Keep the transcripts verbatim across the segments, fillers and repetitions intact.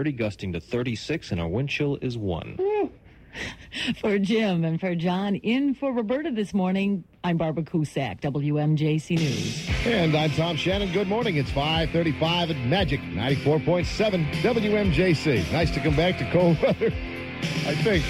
gusting to thirty-six, and our wind chill is one. For Jim and for John, in for Roberta this morning, I'm Barbara Cusack, W M J C News. And I'm Tom Shannon. Good morning. It's five thirty-five at Magic ninety-four point seven W M J C. Nice to come back to cold weather, I think.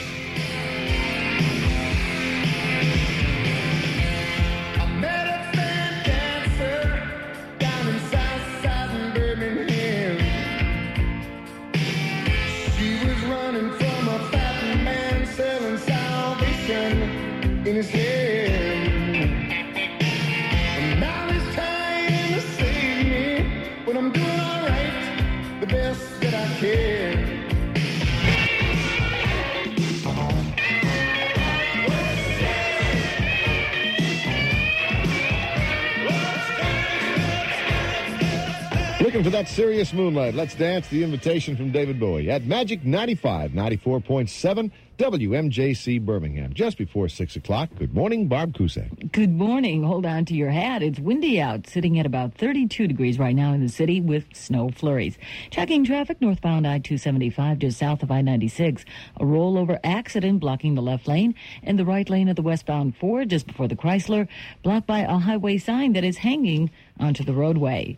In his head. And now it's trying to save me, but I'm doing all right, the best that I can. Looking for that serious moonlight. Let's dance. The invitation from David Bowie at Magic ninety-five, ninety-four point seven W M J C Birmingham. Just before six o'clock. Good morning, Barb Cusack. Good morning. Hold on to your hat. It's windy out, sitting at about thirty-two degrees right now in the city with snow flurries. Checking traffic northbound I two seventy-five just south of I ninety-six. A rollover accident blocking the left lane and the right lane of the westbound Ford just before the Chrysler, blocked by a highway sign that is hanging onto the roadway.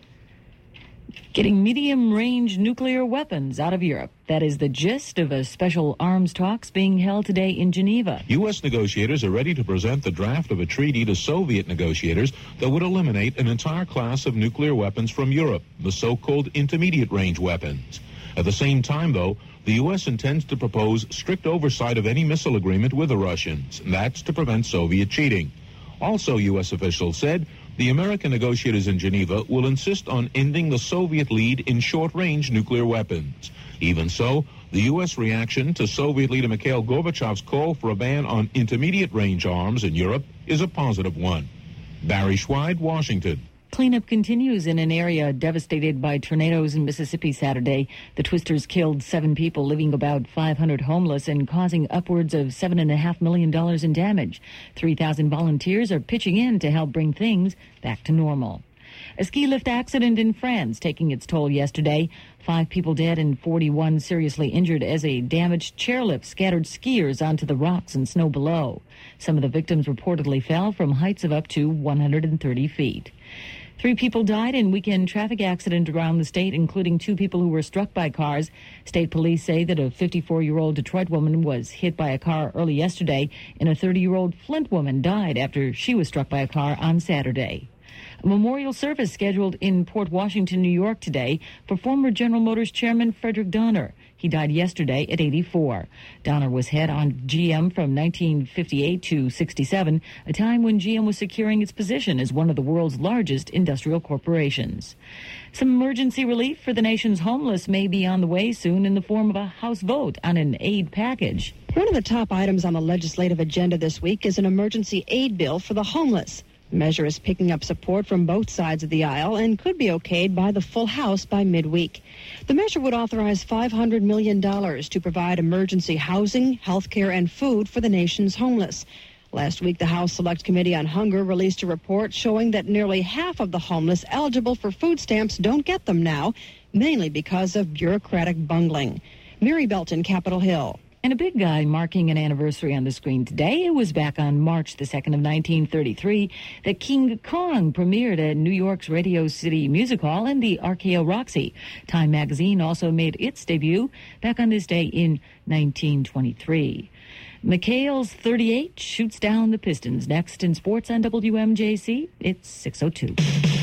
Getting medium-range nuclear weapons out of Europe. That is the gist of a special arms talks being held today in Geneva. U S negotiators are ready to present the draft of a treaty to Soviet negotiators that would eliminate an entire class of nuclear weapons from Europe, the so-called intermediate-range weapons. At the same time, though, the U S intends to propose strict oversight of any missile agreement with the Russians, and that's to prevent Soviet cheating. Also, U S officials said the American negotiators in Geneva will insist on ending the Soviet lead in short-range nuclear weapons. Even so, the U S reaction to Soviet leader Mikhail Gorbachev's call for a ban on intermediate-range arms in Europe is a positive one. Barry Schweid, Washington. Cleanup continues in an area devastated by tornadoes in Mississippi Saturday. The twisters killed seven people, leaving about five hundred homeless and causing upwards of seven point five million dollars in damage. three thousand volunteers are pitching in to help bring things back to normal. A ski lift accident in France taking its toll yesterday. Five people dead and forty-one seriously injured as a damaged chairlift scattered skiers onto the rocks and snow below. Some of the victims reportedly fell from heights of up to one hundred thirty feet. Three people died in weekend traffic accident around the state, including two people who were struck by cars. State police say that a fifty-four-year-old Detroit woman was hit by a car early yesterday, and a thirty-year-old Flint woman died after she was struck by a car on Saturday. A memorial service scheduled in Port Washington, New York today for former General Motors chairman Frederick Donner. He died yesterday at eighty-four. Donner was head on G M from nineteen fifty-eight to sixty-seven, a time when G M was securing its position as one of the world's largest industrial corporations. Some emergency relief for the nation's homeless may be on the way soon in the form of a House vote on an aid package. One of the top items on the legislative agenda this week is an emergency aid bill for the homeless. The measure is picking up support from both sides of the aisle and could be okayed by the full House by midweek. The measure would authorize five hundred million dollars to provide emergency housing, health care, and food for the nation's homeless. Last week, the House Select Committee on Hunger released a report showing that nearly half of the homeless eligible for food stamps don't get them now, mainly because of bureaucratic bungling. Mary Belton, Capitol Hill. And a big guy marking an anniversary on the screen today. It was back on March the second of nineteen thirty-three that King Kong premiered at New York's Radio City Music Hall and the R K O Roxy. Time magazine also made its debut back on this day in nineteen twenty-three. McHale's thirty-eight shoots down the Pistons. Next in sports on W M J C, it's six oh two.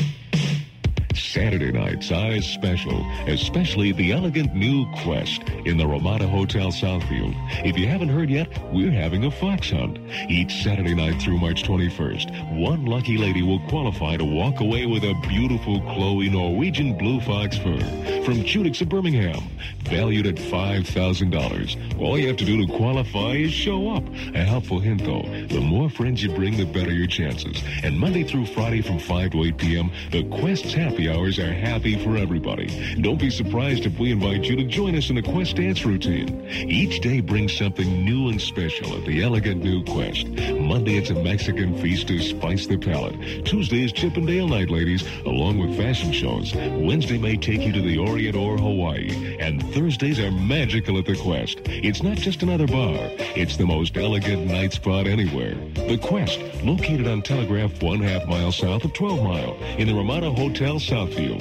Saturday night size special, especially the elegant new Quest in the Ramada Hotel Southfield. If you haven't heard yet, we're having a fox hunt. Each Saturday night through March twenty-first, one lucky lady will qualify to walk away with a beautiful Chloe Norwegian blue fox fur from Chudix of Birmingham, valued at five thousand dollars. All you have to do to qualify is show up. A helpful hint, though, the more friends you bring, the better your chances. And Monday through Friday from five to eight p.m., the Quest's Happy happy hours are happy for everybody. Don't be surprised if we invite you to join us in the Quest dance routine. Each day brings something new and special at the elegant new Quest. Monday, it's a Mexican feast to spice the palate. Tuesday is Chip and Dale night, ladies, along with fashion shows. Wednesday may take you to the Orient or Hawaii. And Thursdays are magical at the Quest. It's not just another bar. It's the most elegant night spot anywhere. The Quest, located on Telegraph one half mile south of twelve mile in the Ramada Hotel Southfield.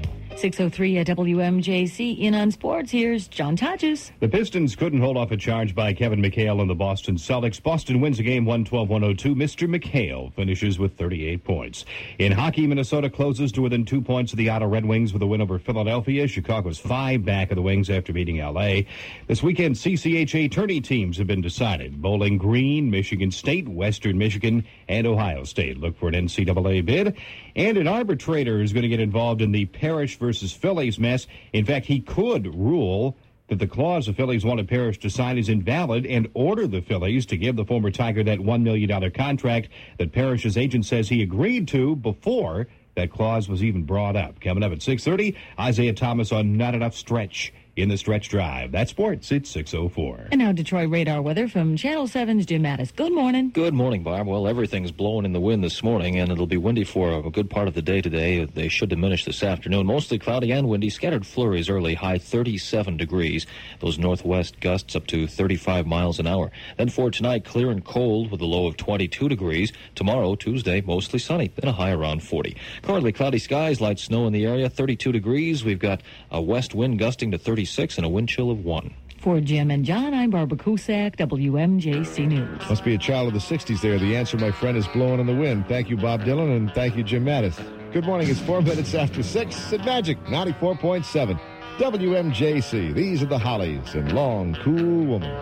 six oh three at W M J C. In on sports, here's John Tadges. The Pistons couldn't hold off a charge by Kevin McHale and the Boston Celtics. Boston wins the game one twelve one oh two. Mister McHale finishes with thirty-eight points. In hockey, Minnesota closes to within two points of the Ottawa Red Wings with a win over Philadelphia. Chicago's five back of the Wings after beating L A. This weekend, C C H A tourney teams have been decided. Bowling Green, Michigan State, Western Michigan, and Ohio State look for an N C double A bid. And an arbitrator is going to get involved in the Parrish versus Phillies mess. In fact, he could rule that the clause the Phillies wanted Parrish to sign is invalid and order the Phillies to give the former Tiger that one million dollars contract that Parrish's agent says he agreed to before that clause was even brought up. Coming up at six thirty, Isaiah Thomas on Not Enough Stretch in the Stretch Drive. That's sports. It's six oh four. And now Detroit radar weather from Channel seven's Jim Mattis. Good morning. Good morning, Barb. Well, everything's blowing in the wind this morning, and it'll be windy for a good part of the day today. They should diminish this afternoon. Mostly cloudy and windy. Scattered flurries early, high thirty-seven degrees. Those northwest gusts up to thirty-five miles an hour. Then for tonight, clear and cold with a low of twenty-two degrees. Tomorrow, Tuesday, mostly sunny, then a high around forty. Currently cloudy skies, light snow in the area, thirty-two degrees. We've got a west wind gusting to thirty-six and a wind chill of one. For Jim and John, I'm Barbara Cusack, W M J C News. Must be a child of the sixties there. The answer, my friend, is blowing in the wind. Thank you, Bob Dylan, and thank you, Jim Mattis. Good morning. It's four minutes after six at Magic ninety-four point seven. W M J C. These are the Hollies and Long, Cool Woman.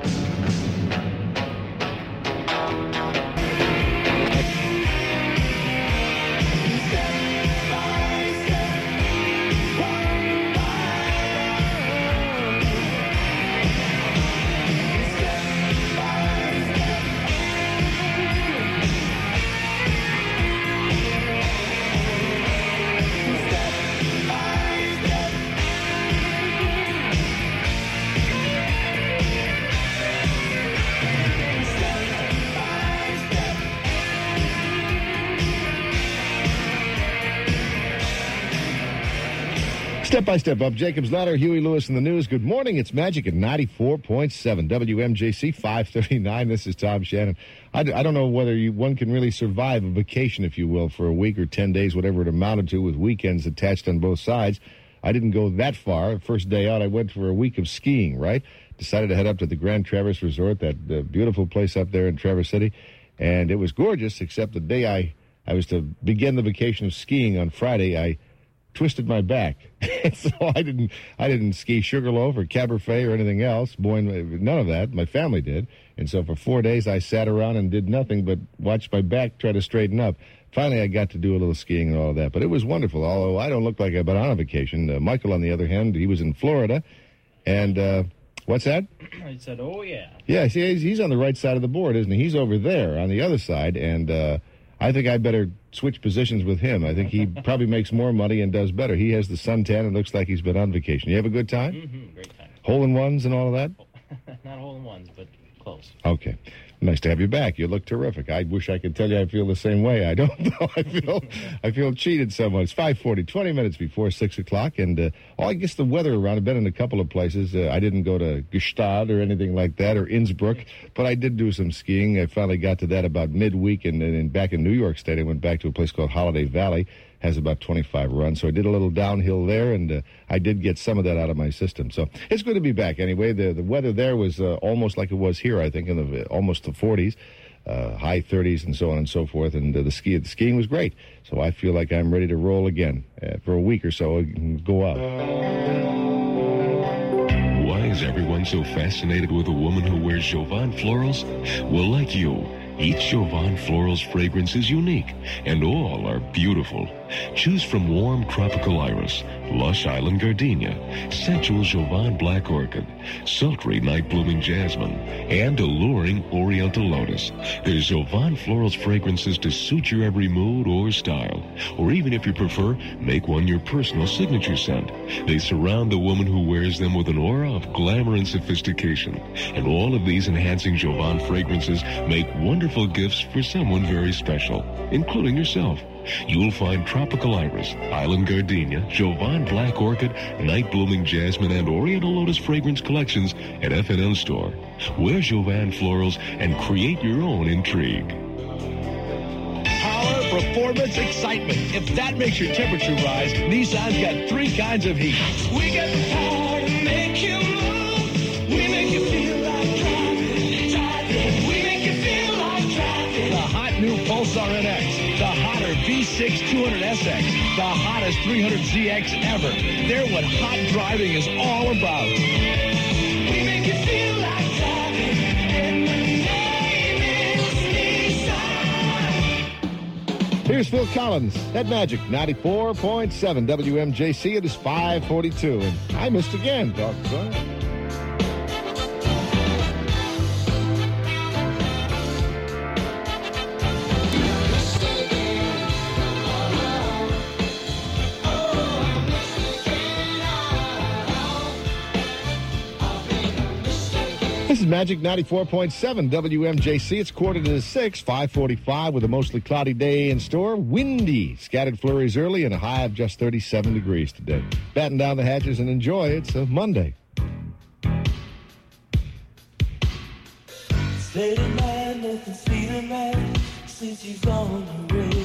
Step by step up, Jacob's Ladder, Huey Lewis in the news. Good morning. It's Magic at ninety-four point seven. W M J C five thirty-nine. This is Tom Shannon. I, I don't know whether you, one can really survive a vacation, if you will, for a week or ten days, whatever it amounted to, with weekends attached on both sides. I didn't go that far. First day out, I went for a week of skiing, right? Decided to head up to the Grand Traverse Resort, that uh, beautiful place up there in Traverse City. And it was gorgeous, except the day I, I was to begin the vacation of skiing on Friday, I twisted my back. So I didn't I didn't ski Sugarloaf or Cabernet or anything else. Boy, none of that. My family did. And so for four days I sat around and did nothing but watch my back try to straighten up. Finally, I got to do a little skiing and all of that. But it was wonderful, although I don't look like I've been on a vacation. Uh, Michael, on the other hand, he was in Florida. And uh, what's that? I said, oh, yeah. Yeah, see, he's, he's on the right side of the board, isn't he? He's over there on the other side. And uh, I think I better switch positions with him. I think he probably makes more money and does better. He has the suntan and looks like he's been on vacation. You have a good time? Mm-hmm, great time. Hole-in-ones and all of that? Not hole-in-ones, but close. Okay. Nice to have you back. You look terrific. I wish I could tell you I feel the same way. I don't know. I feel I feel cheated so much. It's five forty, twenty minutes before six o'clock. And uh, oh, I guess the weather around, I've been in a couple of places. Uh, I didn't go to Gstaad or anything like that, or Innsbruck, but I did do some skiing. I finally got to that about midweek. And then back in New York State, I went back to a place called Holiday Valley. Has about twenty-five runs. So I did a little downhill there, and uh, I did get some of that out of my system. So it's good to be back anyway. The the weather there was uh, almost like it was here, I think, in the almost the forties, uh, high thirties, and so on and so forth. And uh, the ski the skiing was great. So I feel like I'm ready to roll again uh, for a week or so and go out. Why is everyone so fascinated with a woman who wears Jovan florals? Well, like you, each Jovan Florals fragrance is unique, and all are beautiful. Choose from warm tropical iris, lush island gardenia, sensual Jovan black orchid, sultry night-blooming jasmine, and alluring oriental lotus. There's Jovan Florals fragrances to suit your every mood or style. Or even if you prefer, make one your personal signature scent. They surround the woman who wears them with an aura of glamour and sophistication. And all of these enhancing Jovan fragrances make wonderful gifts for someone very special, including yourself. You'll find Tropical Iris, Island Gardenia, Jovan Black Orchid, Night Blooming Jasmine, and Oriental Lotus fragrance collections at F and N Store. Wear Jovan Florals and create your own intrigue. Power, performance, excitement. If that makes your temperature rise, Nissan's got three kinds of heat. We got the power to make you move. We make you feel like driving, driving. We make you feel like driving. The hot new Pulsar N X. The hotter V six two hundred S X, the hottest three hundred Z X ever. They're what hot driving is all about. We make you feel like driving, and the name is Nissan. Here's Phil Collins at Magic ninety-four point seven W M J C. It is five forty-two, and I missed again, Doctor. This is Magic ninety-four point seven W M J C. It's quarter to six, five forty-five, with a mostly cloudy day in store. Windy. Scattered flurries early and a high of just thirty-seven degrees today. Batten down the hatches and enjoy. It's a Monday. Late at night, nothing's feeling right since you've gone away.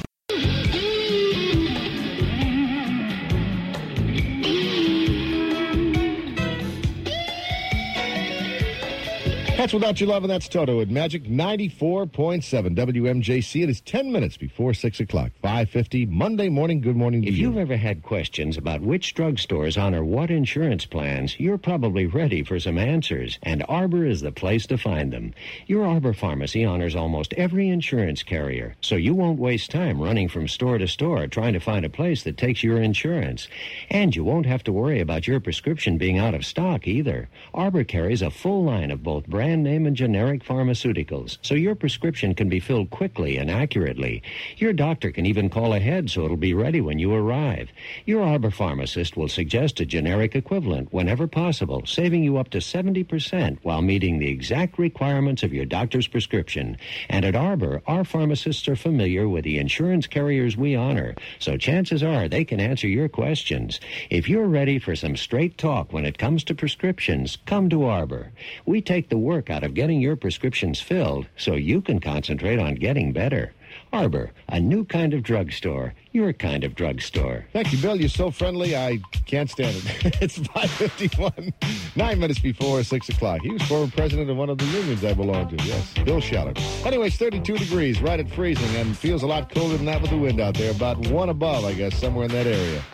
That's Without Your Love, and that's Toto at Magic ninety-four point seven W M J C. It is ten minutes before six o'clock, five fifty, Monday morning. Good morning to If you. you've ever had questions about which drugstores honor what insurance plans, you're probably ready for some answers, and Arbor is the place to find them. Your Arbor Pharmacy honors almost every insurance carrier, so you won't waste time running from store to store trying to find a place that takes your insurance. And you won't have to worry about your prescription being out of stock either. Arbor carries a full line of both brand name and generic pharmaceuticals, so your prescription can be filled quickly and accurately. Your doctor can even call ahead so it'll be ready when you arrive. Your Arbor pharmacist will suggest a generic equivalent whenever possible, saving you up to seventy percent while meeting the exact requirements of your doctor's prescription. And at Arbor, our pharmacists are familiar with the insurance carriers we honor, so chances are they can answer your questions. If you're ready for some straight talk when it comes to prescriptions, come to Arbor. We take the work out of getting your prescriptions filled so you can concentrate on getting better. Arbor, a new kind of drugstore, your kind of drugstore. Thank you, Bill. You're so friendly, I can't stand it. It's five fifty-one, nine minutes before six o'clock. He was former president of one of the unions I belong to, yes, Bill Shaller. Anyway, it's thirty-two degrees, right at freezing, and feels a lot colder than that with the wind out there. About one above, I guess, somewhere in that area.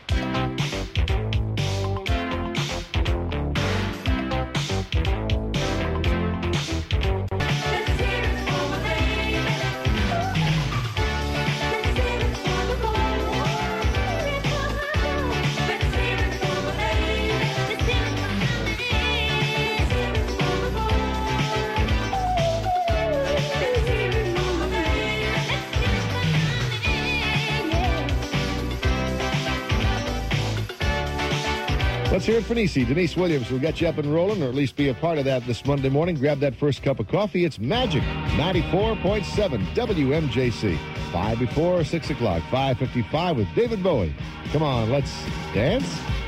Let's hear it for Nisi. Denise Williams will get you up and rolling, or at least be a part of that this Monday morning. Grab that first cup of coffee. It's Magic ninety-four point seven W M J C. Five before six o'clock, five fifty-five with David Bowie. Come on, let's dance.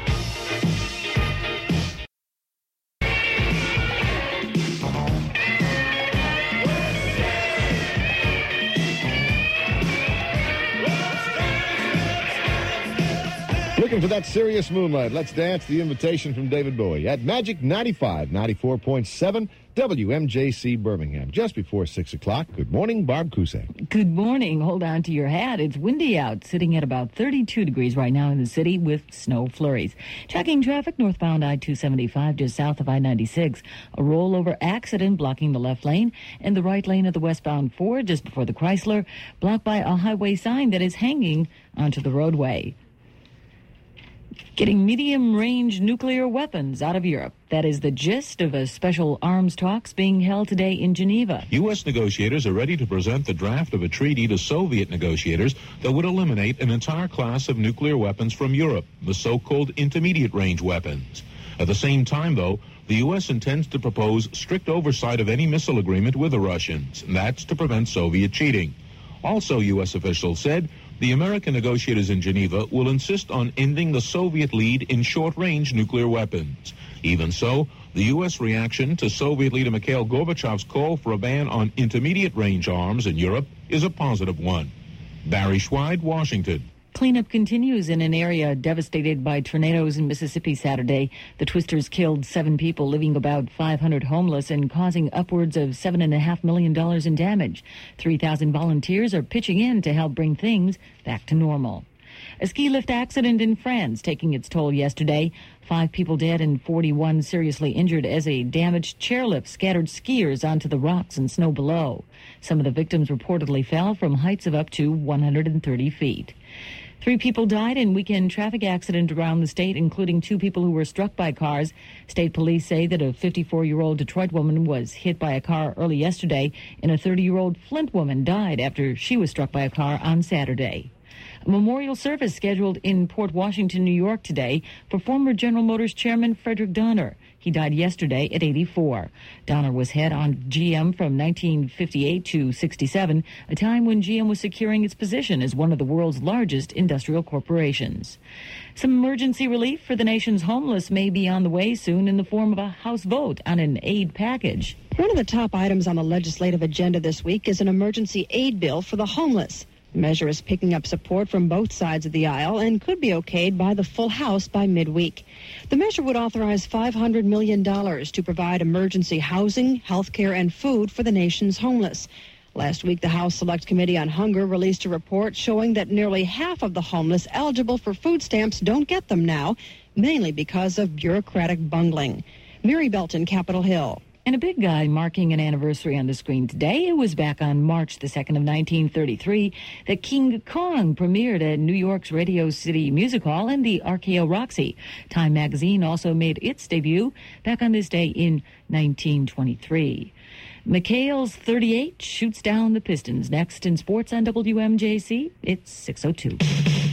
Looking for that serious moonlight. Let's dance. The invitation from David Bowie at Magic ninety-five, ninety-four point seven W M J C Birmingham. Just before six o'clock. Good morning, Barb Cusack. Good morning. Hold on to your hat. It's windy out, sitting at about thirty-two degrees right now in the city with snow flurries. Checking traffic northbound I two seventy-five just south of I ninety-six. A rollover accident blocking the left lane and the right lane of the westbound Ford just before the Chrysler, blocked by a highway sign that is hanging onto the roadway. Getting medium-range nuclear weapons out of Europe. That is the gist of a special arms talks being held today in Geneva. U S negotiators are ready to present the draft of a treaty to Soviet negotiators that would eliminate an entire class of nuclear weapons from Europe, the so-called intermediate-range weapons. At the same time, though, the U S intends to propose strict oversight of any missile agreement with the Russians, and that's to prevent Soviet cheating. Also, U S officials said the American negotiators in Geneva will insist on ending the Soviet lead in short-range nuclear weapons. Even so, the U S reaction to Soviet leader Mikhail Gorbachev's call for a ban on intermediate-range arms in Europe is a positive one. Barry Schweid, Washington. Cleanup continues in an area devastated by tornadoes in Mississippi Saturday. The twisters killed seven people, leaving about five hundred homeless and causing upwards of seven point five million dollars in damage. three thousand volunteers are pitching in to help bring things back to normal. A ski lift accident in France taking its toll yesterday. Five people dead and forty-one seriously injured as a damaged chairlift scattered skiers onto the rocks and snow below. Some of the victims reportedly fell from heights of up to one hundred thirty feet. Three people died in weekend traffic accident around the state, including two people who were struck by cars. State police say that a fifty-four-year-old Detroit woman was hit by a car early yesterday, and a thirty-year-old Flint woman died after she was struck by a car on Saturday. A memorial service scheduled in Port Washington, New York today for former General Motors chairman Frederick Donner. He died yesterday at eighty-four. Donner was head on G M from nineteen fifty-eight to sixty-seven, a time when G M was securing its position as one of the world's largest industrial corporations. Some emergency relief for the nation's homeless may be on the way soon in the form of a House vote on an aid package. One of the top items on the legislative agenda this week is an emergency aid bill for the homeless. The measure is picking up support from both sides of the aisle and could be okayed by the full House by midweek. The measure would authorize five hundred million dollars to provide emergency housing, health care, and food for the nation's homeless. Last week, the House Select Committee on Hunger released a report showing that nearly half of the homeless eligible for food stamps don't get them now, mainly because of bureaucratic bungling. Mary Belton, Capitol Hill. And a big guy marking an anniversary on the screen today. It was back on March the second of nineteen thirty-three that King Kong premiered at New York's Radio City Music Hall and the R K O Roxy. Time magazine also made its debut back on this day in nineteen twenty-three. McHale's thirty-eight shoots down the Pistons. Next in sports on W M J C, it's six oh two.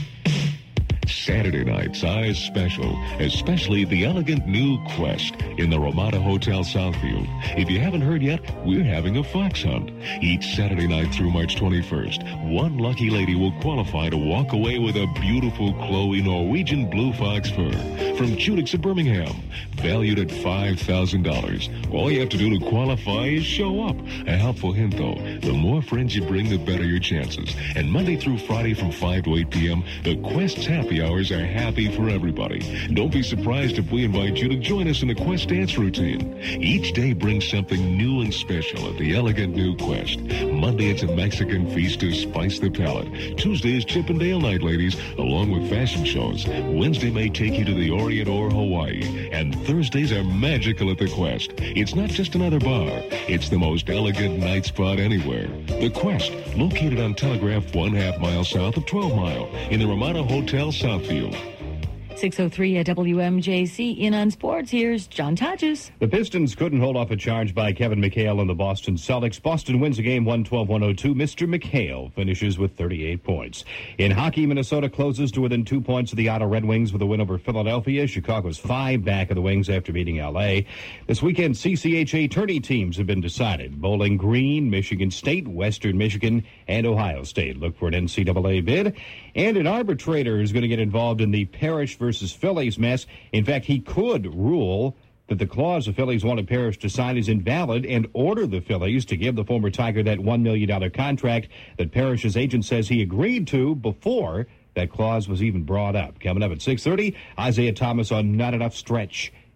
Saturday night's Eyes Special, especially the elegant new Quest in the Ramada Hotel Southfield. If you haven't heard yet, we're having a fox hunt. Each Saturday night through March twenty-first, one lucky lady will qualify to walk away with a beautiful Chloe Norwegian blue fox fur from Chudix of Birmingham, valued at five thousand dollars. All you have to do to qualify is show up. A helpful hint, though, the more friends you bring, the better your chances. And Monday through Friday from five to eight p.m., the Quest's happy hours are happy for everybody. Don't be surprised if we invite you to join us in the Quest dance routine. Each day brings something new and special at the elegant new Quest. Monday, it's a Mexican feast to spice the palate. Tuesday is Chip and Dale night, ladies, along with fashion shows. Wednesday may take you to the Orient or Hawaii. And Thursdays are magical at the Quest. It's not just another bar. It's the most elegant night spot anywhere. The Quest, located on Telegraph one half mile south of twelve mile in the Ramada Hotel Southfield. six oh three at W M J C. In on sports, here's John Todges. The Pistons couldn't hold off a charge by Kevin McHale and the Boston Celtics. Boston wins the game one twelve one oh two. Mister McHale finishes with thirty-eight points. In hockey, Minnesota closes to within two points of the Ottawa Red Wings with a win over Philadelphia. Chicago's five back of the Wings after beating L A. This weekend, C C H A tourney teams have been decided. Bowling Green, Michigan State, Western Michigan, and Ohio State look for an N C double A bid. And an arbitrator is going to get involved in the Parrish versus Phillies mess. In fact, he could rule that the clause the Phillies wanted Parrish to sign is invalid and order the Phillies to give the former Tiger that one million dollars contract that Parrish's agent says he agreed to before that clause was even brought up. Coming up at six thirty, Isaiah Thomas on Not Enough Stretch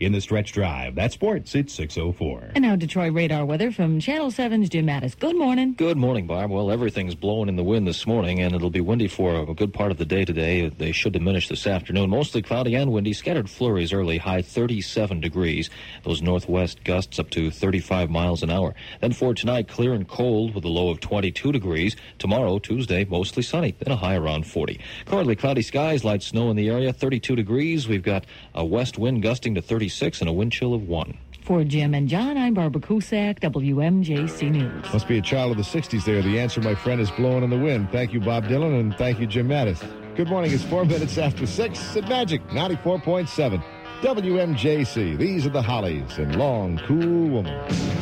in the stretch drive. That's sports. It's six oh four. And now Detroit radar weather from Channel seven's Jim Mattis. Good morning. Good morning, Barb. Well, everything's blowing in the wind this morning, and it'll be windy for a good part of the day today. They should diminish this afternoon. Mostly cloudy and windy. Scattered flurries early, high thirty-seven degrees. Those northwest gusts up to thirty-five miles an hour. Then for tonight, clear and cold with a low of twenty-two degrees. Tomorrow, Tuesday, mostly sunny, then a high around forty. Currently cloudy skies, light snow in the area, thirty-two degrees. We've got a west wind gusting to thirty-six and a wind chill of one. For Jim and John, I'm Barbara Cusack, W M J C News. Must be a child of the sixties there. The answer, my friend, is blowing in the wind. Thank you, Bob Dylan, and thank you, Jim Mattis. Good morning. It's four minutes after six at Magic ninety-four point seven. W M J C. These are the Hollies and Long Cool Woman.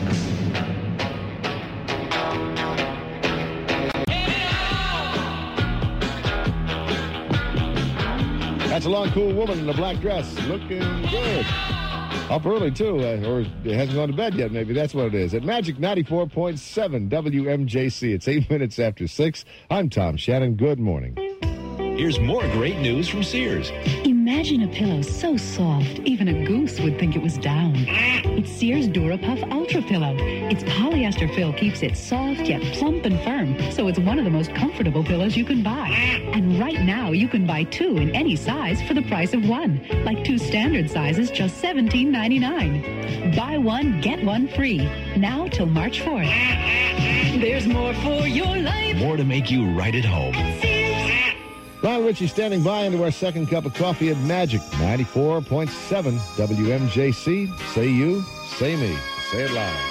That's a Long Cool Woman in a black dress. Looking good. Up early, too, uh, or it hasn't gone to bed yet, maybe. That's what it is. At Magic ninety-four point seven W M J C. It's eight minutes after six. I'm Tom Shannon. Good morning. Here's more great news from Sears. Imagine a pillow so soft, even a goose would think it was down. It's Sears DuraPuff Ultra Pillow. Its polyester fill keeps it soft yet plump and firm, so it's one of the most comfortable pillows you can buy. And right now, you can buy two in any size for the price of one, like two standard sizes, just seventeen ninety-nine. Buy one, get one free. Now till March fourth. There's more for your life. More to make you right at home. Ron Ritchie standing by into our second cup of coffee at Magic ninety-four point seven W M J C. Say you, say me. Say it loud.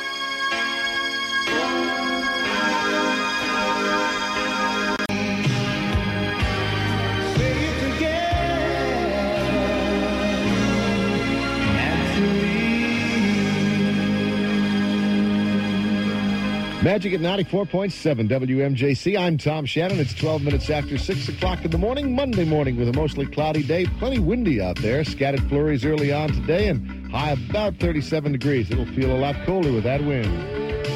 Magic at ninety-four point seven W M J C. I'm Tom Shannon. It's twelve minutes after six o'clock in the morning, Monday morning with a mostly cloudy day. Plenty windy out there. Scattered flurries early on today and high about thirty-seven degrees. It'll feel a lot colder with that wind.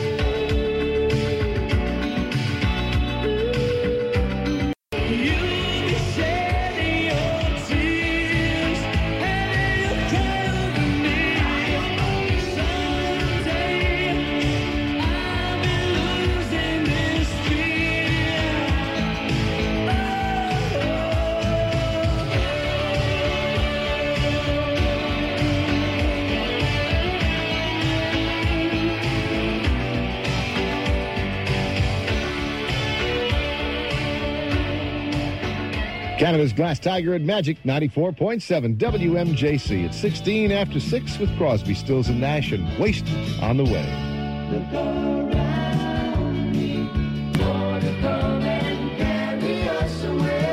Canada's Glass Tiger at Magic ninety-four point seven W M J C. It's sixteen after six with Crosby, Stills and Nash and Wasted on the way. Look around me, more to come and carry us away.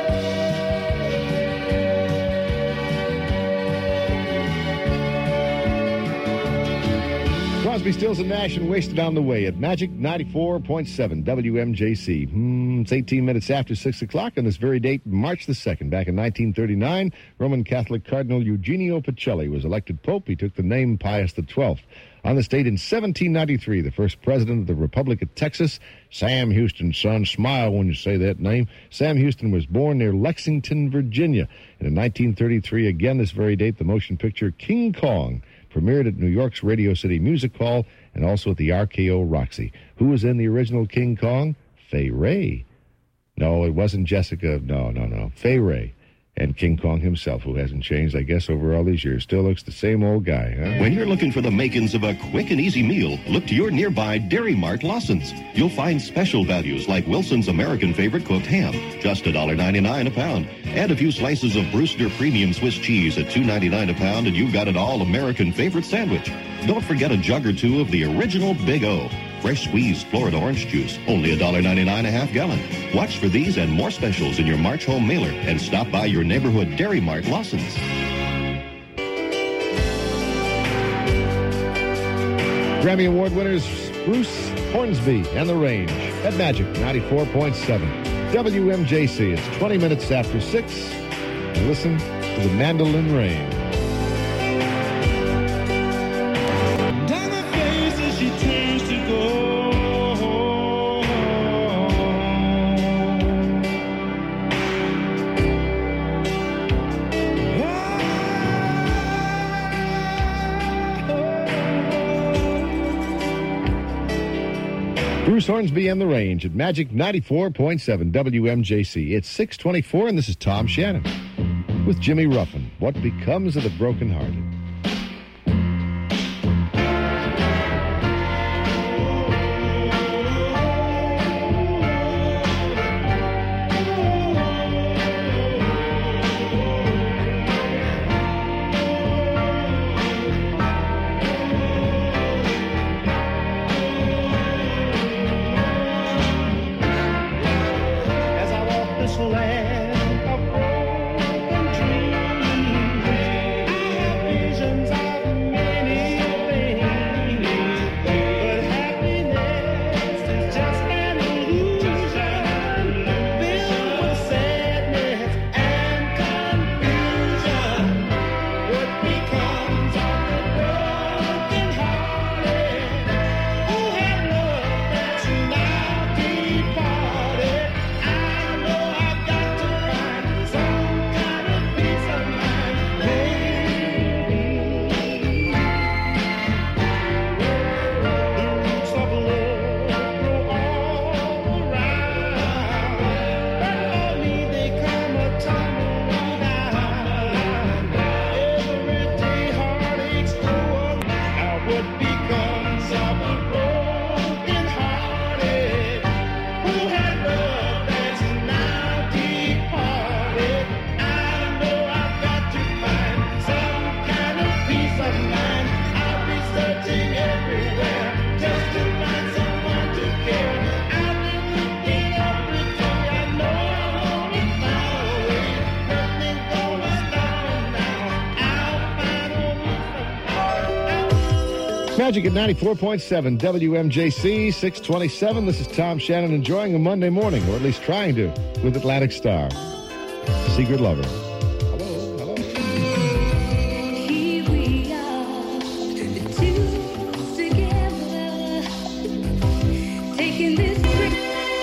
Crosby, Stills and Nash and Wasted on the Way at Magic ninety-four point seven W M J C. Hmm, it's eighteen minutes after six o'clock on this very date, March the second. Back in nineteen thirty-nine, Roman Catholic Cardinal Eugenio Pacelli was elected Pope. He took the name Pius the twelfth. On this date in seventeen ninety-three, the first president of the Republic of Texas, Sam Houston, son, smile when you say that name. Sam Houston was born near Lexington, Virginia. And in nineteen thirty-three, again this very date, the motion picture King Kong premiered at New York's Radio City Music Hall and also at the R K O Roxy. Who was in the original King Kong? Fay Wray. No, it wasn't Jessica. No, no, no. Fay Wray. And King Kong himself, who hasn't changed, I guess, over all these years. Still looks the same old guy, huh? When you're looking for the makings of a quick and easy meal, look to your nearby Dairy Mart Lawson's. You'll find special values like Wilson's American favorite cooked ham, just one dollar ninety-nine a pound. Add a few slices of Brewster Premium Swiss cheese at two ninety-nine a pound, and you've got an all-American favorite sandwich. Don't forget a jug or two of the original Big O. Fresh squeezed Florida orange juice, only one dollar ninety-nine a half gallon. Watch for these and more specials in your March home mailer and stop by your neighborhood Dairy Mart Lawson's. Grammy Award winners Bruce Hornsby and The Range at Magic ninety-four point seven W M J C. It's twenty minutes after six. And listen to the mandolin rain. Bruce Hornsby and the Range at Magic ninety-four point seven W M J C. It's six twenty-four, and this is Tom Shannon with Jimmy Ruffin. What becomes of the brokenhearted? As I walk this land of broken dreams, I have visions of many things. But happiness is just an illusion, filled with sadness and confusion. What becomes of the broken-hearted who have loved that's now departed? I know I've got to find some kind of peace of mind, maybe. The roots of love grow all around, but for me they come a tumbling down. Every day heartaches grow up. Now what becomes of the broken-hearted who had love that's now departed? I know I've got to find some kind of peace of mind. I'll be searching everywhere just to find someone to care. I've been looking everything I know I wanna find a way. Nothing's gonna stop me now. I'll find a way. Magic at ninety-four point seven W M J C, six twenty-seven. This is Tom Shannon enjoying a Monday morning, or at least trying to, with Atlantic Star. Secret Lover. Here we are, the two together, taking this break.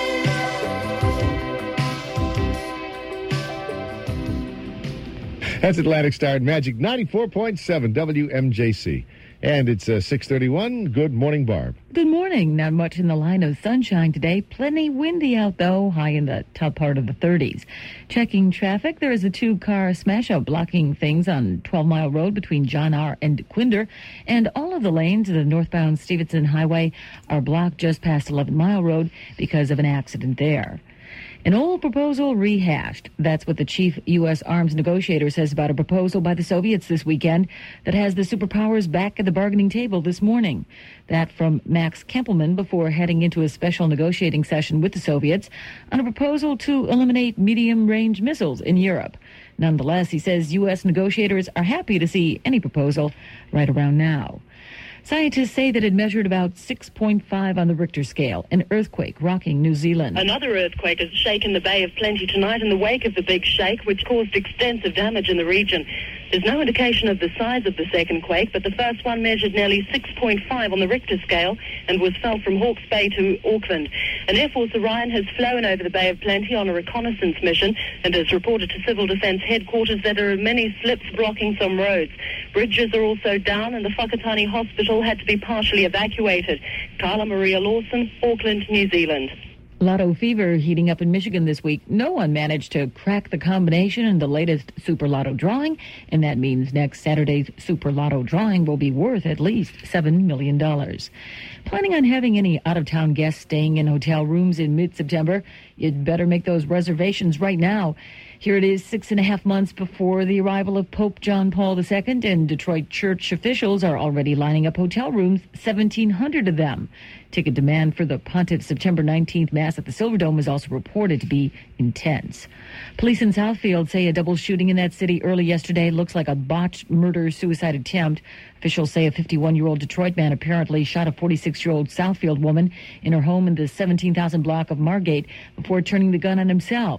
That's Atlantic Star at Magic ninety-four point seven W M J C. And it's uh, six thirty-one. Good morning, Barb. Good morning. Not much in the line of sunshine today. Plenty windy out, though, high in the top part of the thirties. Checking traffic, there is a two-car smash-up blocking things on twelve Mile Road between John R. and Quinder. And all of the lanes of the northbound Stevenson Highway are blocked just past eleven Mile Road because of an accident there. An old proposal rehashed. That's what the chief U S arms negotiator says about a proposal by the Soviets this weekend that has the superpowers back at the bargaining table this morning. That from Max Kempelman before heading into a special negotiating session with the Soviets on a proposal to eliminate medium-range missiles in Europe. Nonetheless, he says U S negotiators are happy to see any proposal right around now. Scientists say that it measured about six point five on the Richter scale, an earthquake rocking New Zealand. Another earthquake has shaken the Bay of Plenty tonight in the wake of the big shake, which caused extensive damage in the region. There's no indication of the size of the second quake, but the first one measured nearly six point five on the Richter scale and was felt from Hawke's Bay to Auckland. An Air Force Orion has flown over the Bay of Plenty on a reconnaissance mission and has reported to Civil Defence headquarters that there are many slips blocking some roads. Bridges are also down and the Whakatane Hospital had to be partially evacuated. Carla Maria Lawson, Auckland, New Zealand. Lotto fever heating up in Michigan this week. No one managed to crack the combination in the latest Super Lotto drawing, and that means next Saturday's Super Lotto drawing will be worth at least seven million dollars. Planning on having any out-of-town guests staying in hotel rooms in mid-September? You'd better make those reservations right now. Here it is six and a half months before the arrival of Pope John Paul the Second, and Detroit church officials are already lining up hotel rooms, seventeen hundred of them. Ticket demand for the Pontiff's September nineteenth Mass at the Silverdome is also reported to be intense. Police in Southfield say a double shooting in that city early yesterday looks like a botched murder-suicide attempt. Officials say a fifty-one-year-old Detroit man apparently shot a forty-six-year-old Southfield woman in her home in the seventeen thousand block of Margate before turning the gun on himself.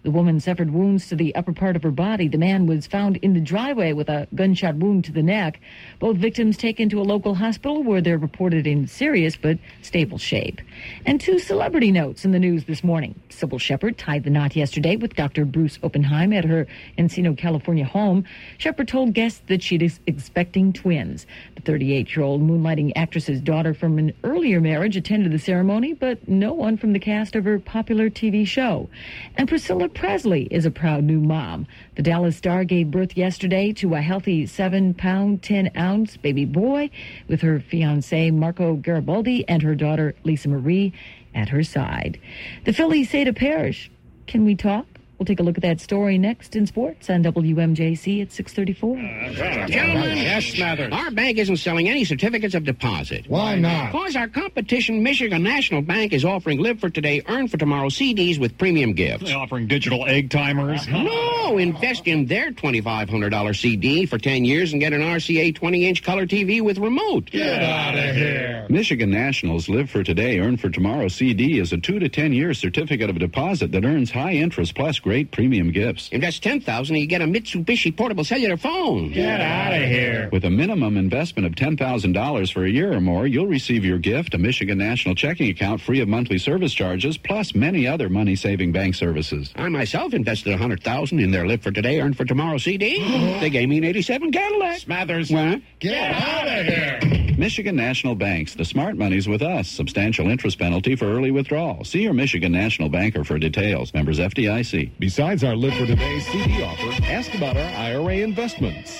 The woman suffered wounds to the upper part of her body. The man was found in the driveway with a gunshot wound to the neck. Both victims taken to a local hospital where they're reported in serious but stable shape. And two celebrity notes in the news this morning. Sybil Shepherd tied the knot yesterday with Doctor Bruce Oppenheim at her Encino, California home. Shepherd told guests that she is expecting twins. The thirty-eight-year-old moonlighting actress's daughter from an earlier marriage attended the ceremony, but no one from the cast of her popular T V show. And Priscilla Presley is a proud new mom. The Dallas star gave birth yesterday to a healthy seven-pound, ten-ounce baby boy with her fiancé Marco Garibaldi and her daughter Lisa Marie at her side. The Phillies say to Parrish, "Can we talk?" We'll take a look at that story next in sports on W M J C at six thirty-four. Gentlemen, yes, Smathers. Our bank isn't selling any certificates of deposit. Why not? Because our competition, Michigan National Bank, is offering Live for Today, Earn for Tomorrow C Ds with premium gifts. They're offering digital egg timers? No, invest in their twenty-five hundred dollars C D for ten years and get an R C A twenty-inch color T V with remote. Get out of here. Michigan National's Live for Today, Earn for Tomorrow C D is a two to ten year certificate of deposit that earns high interest plus great premium gifts. Invest ten thousand dollars and you get a Mitsubishi portable cellular phone. Get out of here. With a minimum investment of ten thousand dollars for a year or more, you'll receive your gift, a Michigan National checking account free of monthly service charges, plus many other money-saving bank services. I myself invested one hundred thousand dollars in their Live for Today, Earn for Tomorrow C D. They gave me an eighty-seven Cadillac. Smathers. What? Get out of here. Michigan National Banks. The smart money's with us. Substantial interest penalty for early withdrawal. See your Michigan National banker for details. Members F D I C. Besides our Live for Today C D offer, ask about our I R A investments.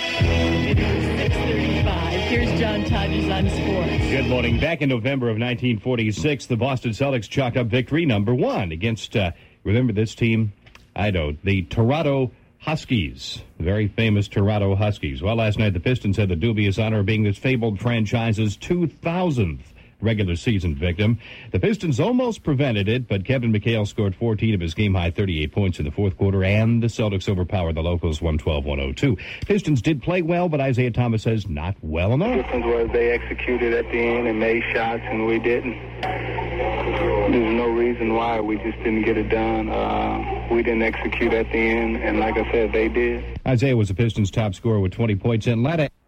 It is six thirty-five. Here's John Todges on sports. Good morning. Back in November of nineteen forty-six, the Boston Celtics chalked up victory number one against, uh, remember this team? I don't. The Toronto Huskies, the very famous Toronto Huskies. Well, last night the Pistons had the dubious honor of being this fabled franchise's two thousandth regular season victim. The Pistons almost prevented it, but Kevin McHale scored fourteen of his game-high thirty-eight points in the fourth quarter, and the Celtics overpowered the locals one twelve to one oh two. Pistons did play well, but Isaiah Thomas says not well enough. The difference was they executed at the end and made shots, and we didn't. There's no reason why. We just didn't get it done. Uh, we didn't execute at the end, and like I said, they did. Isaiah was the Pistons' top scorer with twenty points, and Latta